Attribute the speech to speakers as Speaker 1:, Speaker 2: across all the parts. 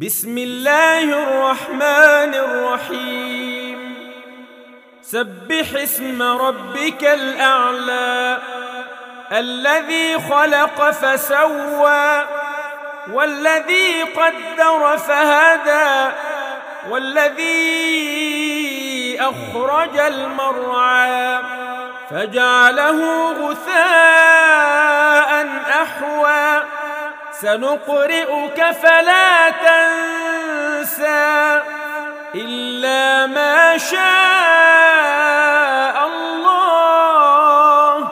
Speaker 1: بسم الله الرحمن الرحيم سبح اسم ربك الأعلى الذي خلق فسوى والذي قدر فهدى والذي أخرج المرعى فجعله غثاء أحوى سنقرئك فلا تنسى إلا ما شاء الله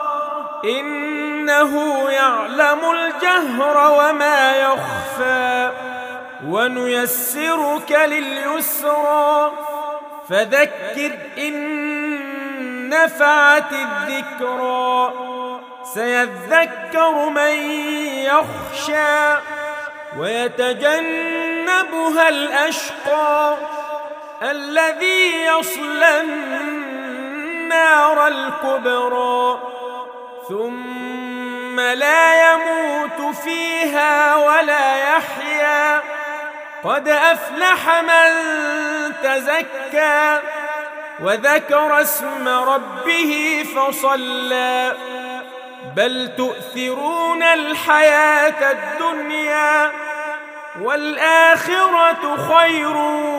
Speaker 1: إنه يعلم الجهر وما يخفى ونيسرك لليسرى فذكر إن نفعت الذكرى سيذكر من يخشى ويتجنبها الأشقى الذي يصلى النار الكبرى ثم لا يموت فيها ولا يحيا قد أفلح من تزكى وذكر اسم ربه فصلى بل تؤثرون الحياة الدنيا والآخرة خير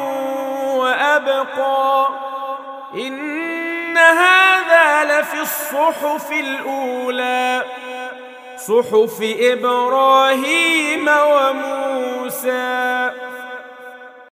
Speaker 1: وأبقى إن هذا لفي الصحف الأولى صحف إبراهيم وموسى.